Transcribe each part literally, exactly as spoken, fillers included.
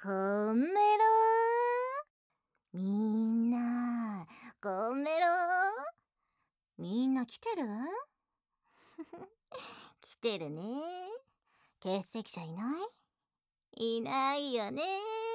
コンメロみんな、コンメロみんな来てる来てるね。欠席者いないいないよね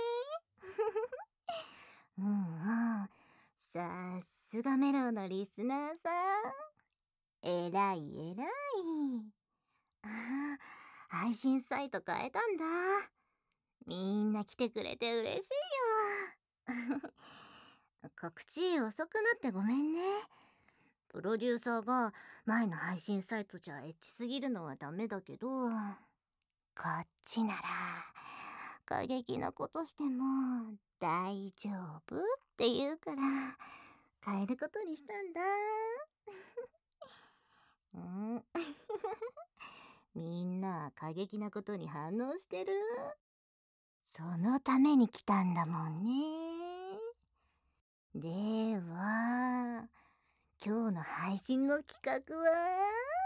うんうん。さっすがメロのリスナーさん。えらいえらい。ああ、配信サイト変えたんだ。みんな来てくれて嬉しいよ。告知遅くなってごめんね。プロデューサーが前の配信サイトじゃエッチすぎるのはダメだけど、こっちなら過激なことしても大丈夫って言うから変えることにしたんだ。んみんな過激なことに反応してる。そのために来たんだもんね。では、今日の配信の企画は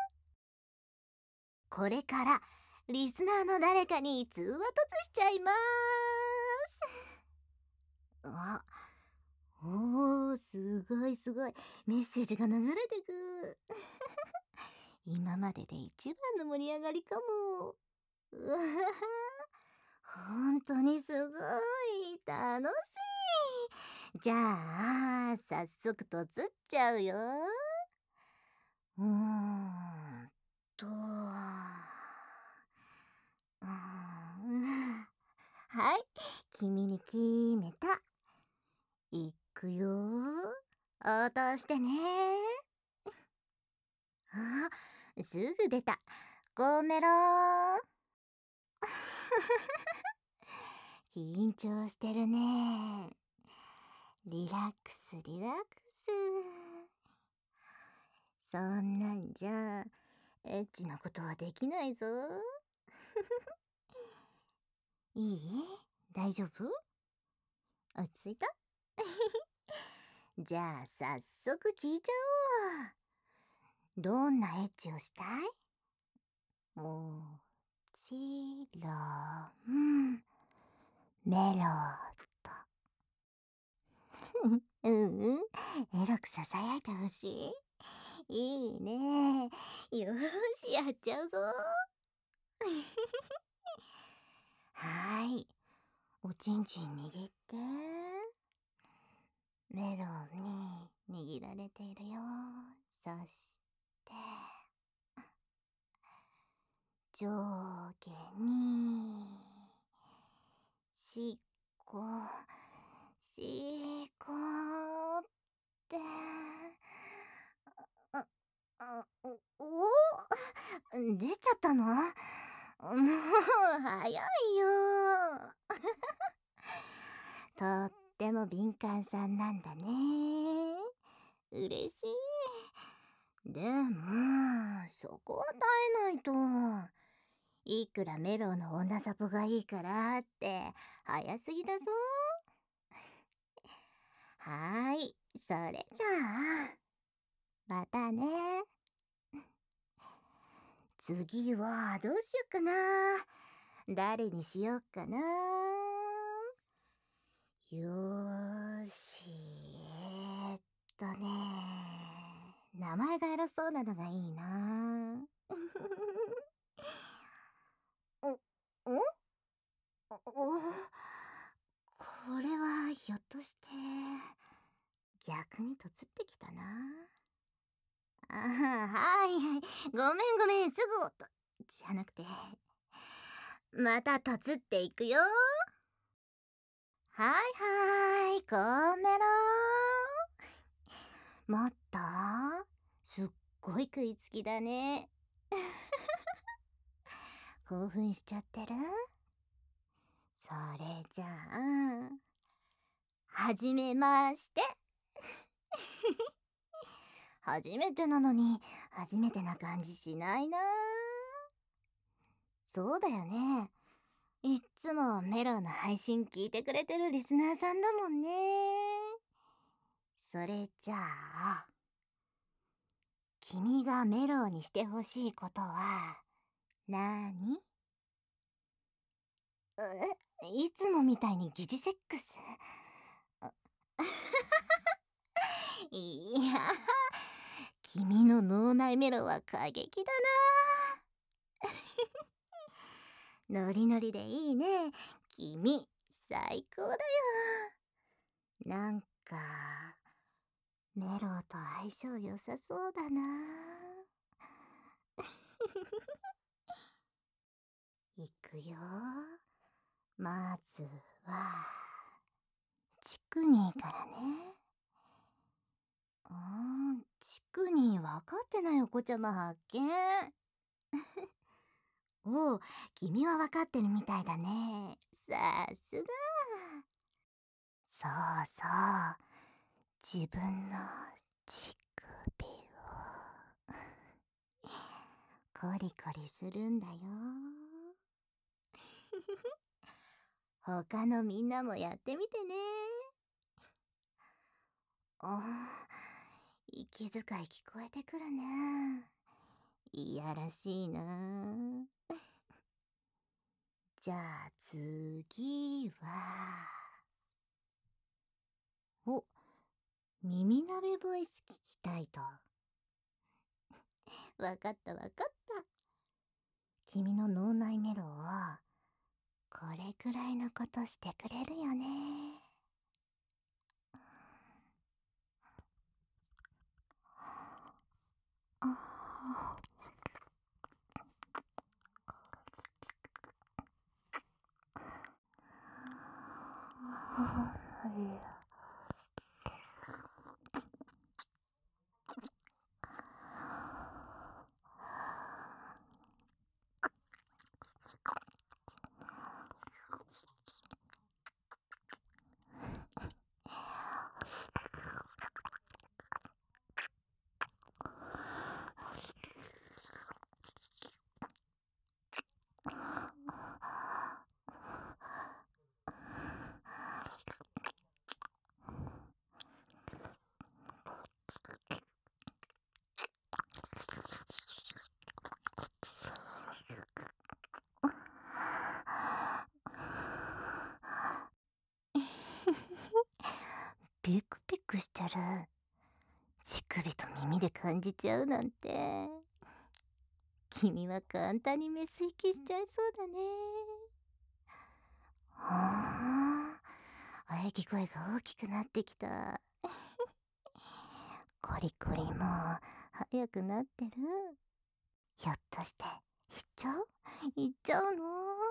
これからリスナーの誰かに通話突しちゃいまーす。あ、おー、すごいすごい。メッセージが流れてく。今までで一番の盛り上がりかも。うわはは、本当にすごい楽しい。じゃあ、早速突っちゃうよ。うーんと、うーんはい、君に決めた。いくよ。応答してね。あ、すぐ出た。ごめろー。緊張してるね。リラックスリラックス。そんなんじゃエッチなことはできないぞ。いい？大丈夫？落ち着いた？じゃあ早速聞いちゃおう。どんなエッチをしたい？もちろん、メロと。うんうん、エロくささやいてほしい。いいね。よーし、やっちゃうぞ。はーい。おちんちん握って。メロンに握られているよ。そして、上下に、しっこ、しっこって、あ、あ、お、お出ちゃったの？もう、早いよ。とっても敏感さんなんだね。嬉しい。でも、そこは耐えないと。いくらメロの女サポがいいからって、早すぎだぞ。はーい、それじゃあ、またね。次はどうしよっかな。誰にしよっかな。よーし、えーっとね。名前がエロそうなのがいいな。お、おお、おこれはひょっとして逆にとつってきたな。あはいはい、ごめんごめん、すぐおとじゃなくて、またとつっていくよ。はいはい、こんめろー。もっとすっごい食いつきだね。興奮しちゃってる？それじゃあ、はじめまして。初めてなのに初めてな感じしないな。そうだよね。いっつもメロの配信聞いてくれてるリスナーさんだもんね。それじゃあ、君がメロにしてほしいことはなに？え、 いつもみたいに疑似セックス。いや、君の脳内メロは過激だな。ノリノリでいいね。君、最高だよ。なんか、メロと相性良さそうだな。いくよ。まずは、チクニーからね。うーん、チクニー分かってないお子ちゃま発見。おう、君は分かってるみたいだね。さすが。そうそう。自分の乳首をコリコリするんだよ。他のみんなもやってみてね。あ、息遣い聞こえてくるね。いやらしいな。じゃあ次は、お、耳鍋ボイス聞きたいと。わかったわかった。君の脳内メロをこれくらいのことしてくれるよね。ああ、ピクピクしてる。乳首と耳で感じちゃうなんて。君は簡単にメス行きしちゃいそうだね。はあ、喘ぎ声が大きくなってきた。コリコリも早くなってる。ひょっとして行っちゃう行っちゃうの？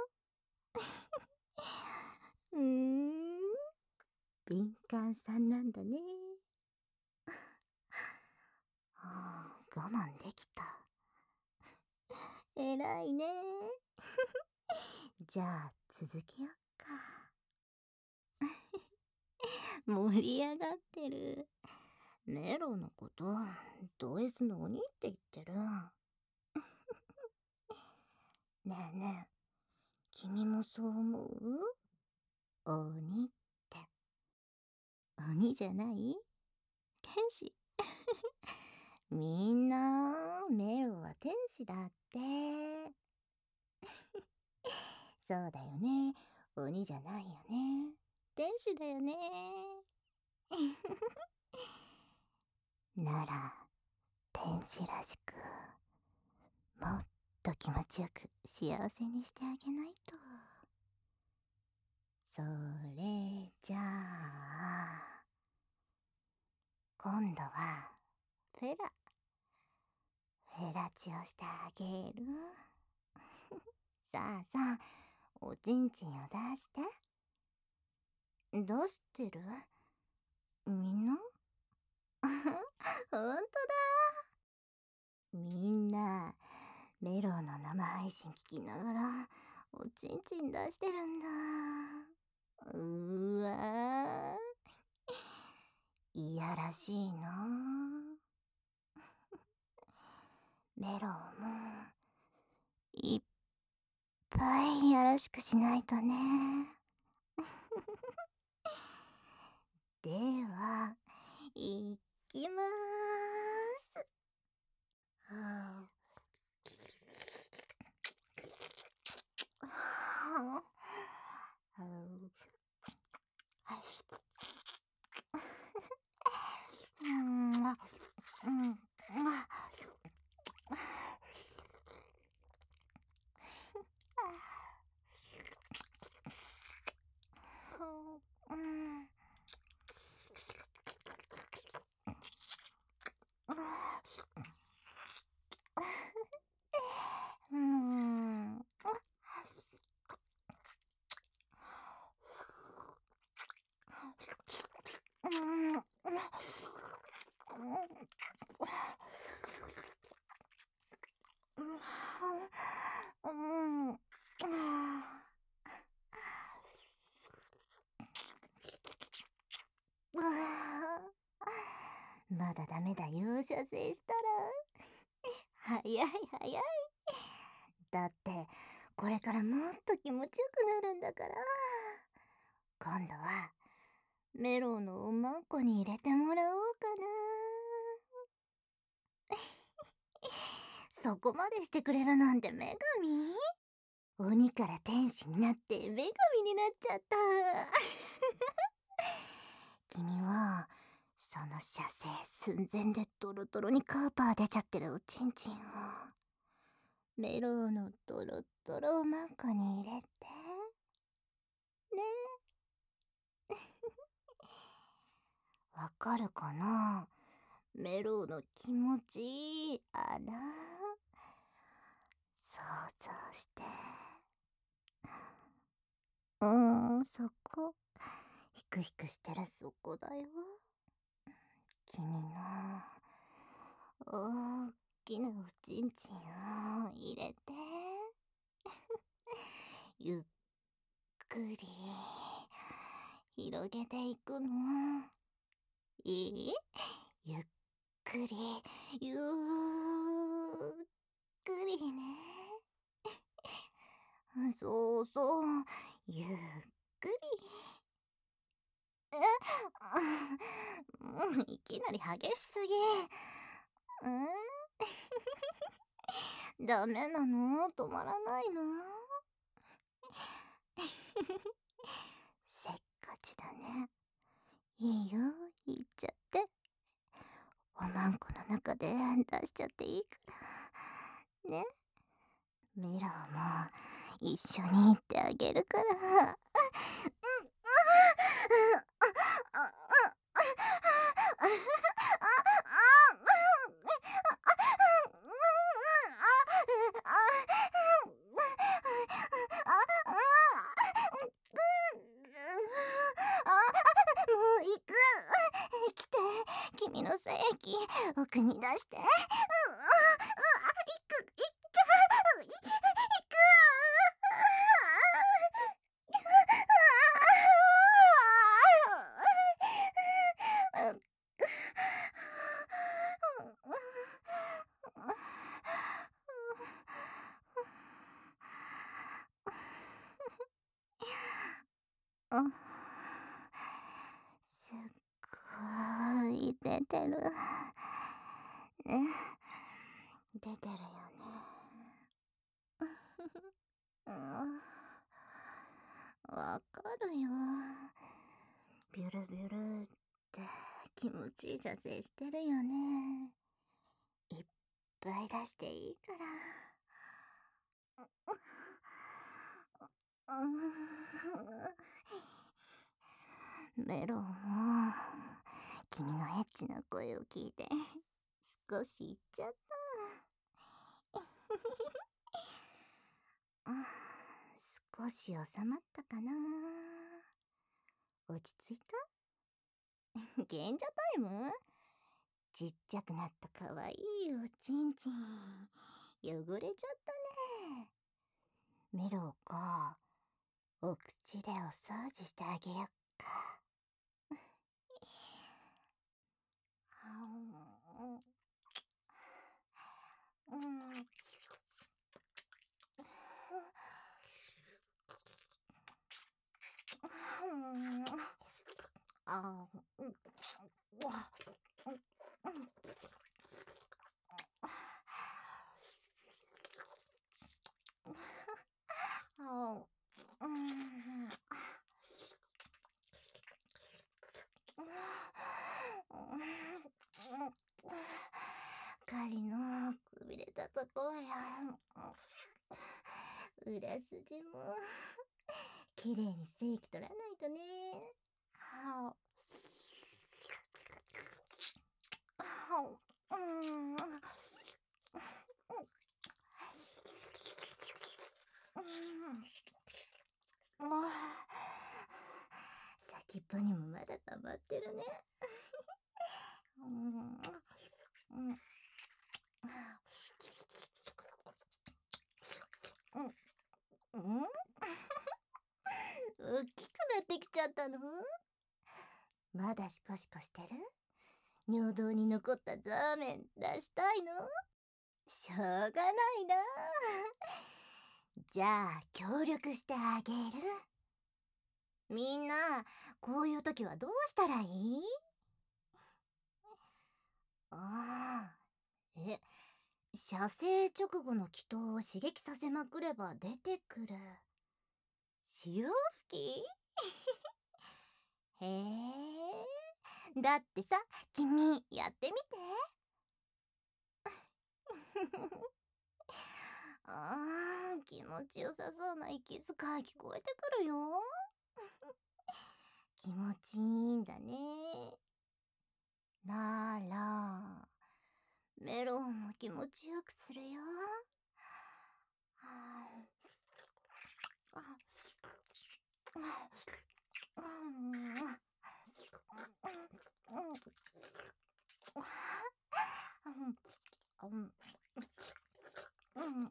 うーん、敏感さんなんだね。はあ、我慢できた。偉いね。じゃあ続けよっか。盛り上がってる。メロのことド S の鬼って言ってる。ねえねえ、君もそう思う？鬼って。鬼じゃない？天使。みんな、メロは天使だって。そうだよね。鬼じゃないよね。天使だよね。なら、天使らしく、もっと気持ちよく幸せにしてあげないと。それじゃあ、今度は、フェラ。フェラチをしてあげる。さあさあ、おちんちんを出して。出してる？みんな？ほんとだ。みんな、メロの生配信聞きながら、おちんちん出してるんだ。うーわー。いやらしいな。メロも、いっぱいよろしくしないとね。では、いきまーす。はあ、はまだダメだよ、射精したら。早い早い。だって、これからもっと気持ちよくなるんだから。今度は、メロンのおまんこに入れてもらおうかな。そこまでしてくれるなんて女神？鬼から天使になって女神になっちゃった。君は、その射精寸前でドロドロにカーパー出ちゃってるおちんちんを、メロウのドロドロおまんこに入れて。ね。わかるかな？メロウの気持ちいい穴。想像して。うーん、そこ。ヒクヒクしてるそこだよ。君の大きなおちんちんを入れて。ゆっくり広げていくの。いい？ゆっくり、ゆっくりね。そうそう、ゆっくり。え、いきなり激しすぎ。んダメなの？止まらないの？せっかちだね。いいよ、言っちゃって。おまんこの中で出しちゃっていいから。ね。メロウも一緒に行ってあげるから。もう行く。来て、君の精液奥に出して。行く、行っちゃう。行く。すっごい出てる。ね、出てるよね。うん、わかるよ。ビュルビュルって気持ちいい射精してるよね。いっぱい出していいから。メロンも君のエッチな声を聞いて少し言っちゃった。少し収まったかな？落ち着いた？賢者タイム？ちっちゃくなったかわいいおちんちん汚れちゃったね。メロウか、お口でお掃除してあげよっか。うん。あ、うん。わ、うん。あ、うん。狩りのくびれたとこや。裏筋もきれいに正規取らないとね。はあ、はあ、うん。 先っぽにもまだ溜まってるね。うん。うん。うん。うん。大きくなってきちゃったの？まだシコシコしてる？尿道に残ったザーメン出したいの？しょうがないな。じゃあ協力してあげる。みんな、こういう時はどうしたらいい？ああ、え、射精直後の気筒を刺激させまくれば出てくる。潮吹き？へえ。だってさ、君、やってみて。あー、気持ちよさそうな息遣い聞こえてくるよ。気持ちいいんだね。なら、メロンも気持ちよくするよ。はあ、あ、うんうんうんうん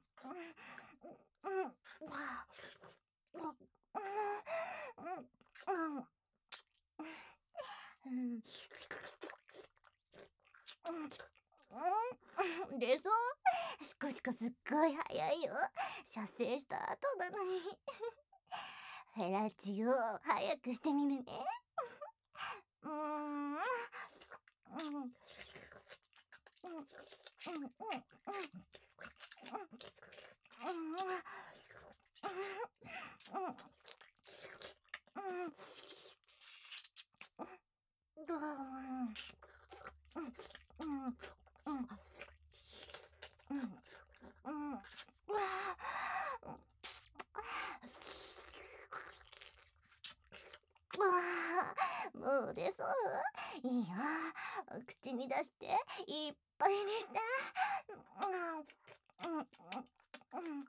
でしょ？しかしかすっごい早いよ。射精した後なのに。フェラチオ早くしてみるね。うーん。うん。うん。もう出そう？いいよ。口に出していっぱいにして。うんうんうんうん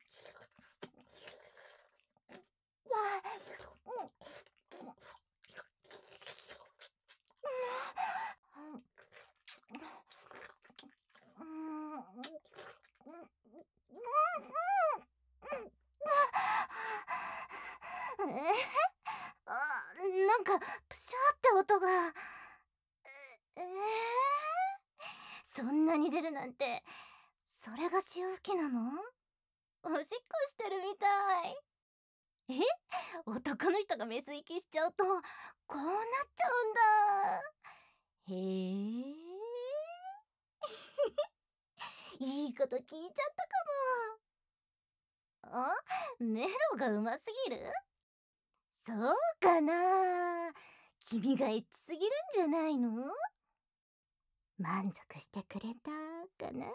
えあ、なんかプシャーって音が。ええー、そんなに出るなんて。それが潮吹きなの？おしっこしてるみたい。え、男の人がメス息しちゃうとこうなっちゃうんだ。へえ。いいこと聞いちゃったかも。あ、メロがうますぎる？そうかな。君がエッチすぎるんじゃないの？満足してくれたかな？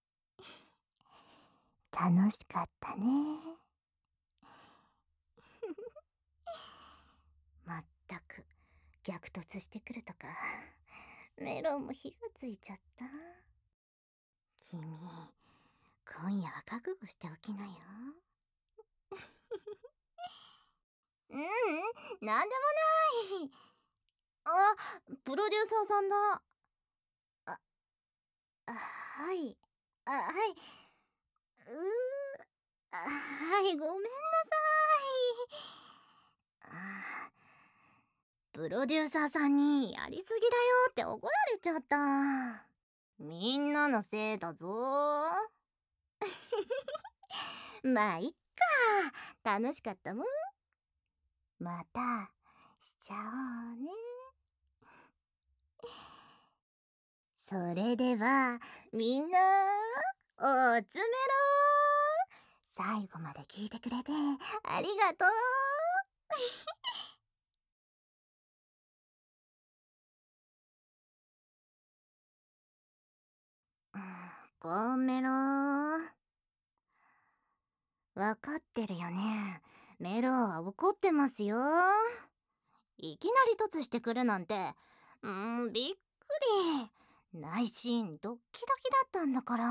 楽しかったね。まったく逆突してくるとか。メロンも火がついちゃった。君、今夜は覚悟しておきなよ。ううん、なんでもない。あ、プロデューサーさんだ。あ、あはい。あ、はい。うー、あ、はい、ごめんなさい。あ、プロデューサーさんにやりすぎだよって怒られちゃった。みんなのせいだぞ。まあ、いっか。楽しかったもん。また、しちゃおうね。それでは、みんな、おつめろ。最後まで聞いてくれて、ありがとう。ゴンメロ。わかってるよね。メロは怒ってますよ。いきなり突してくるなんて、うーん、びっくり。内心ドッキドキだったんだから。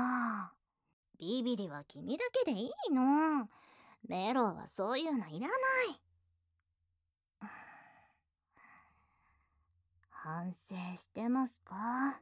ビビリは君だけでいいの。メロはそういうのいらない。 反省してますか？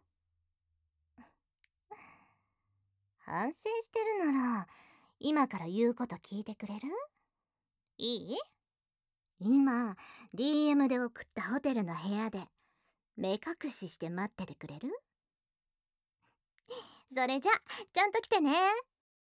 反省してるなら、今から言うこと聞いてくれる？いい？今、ディーエム で送ったホテルの部屋で、目隠しして待っててくれる？それじゃ、ちゃんと来てね。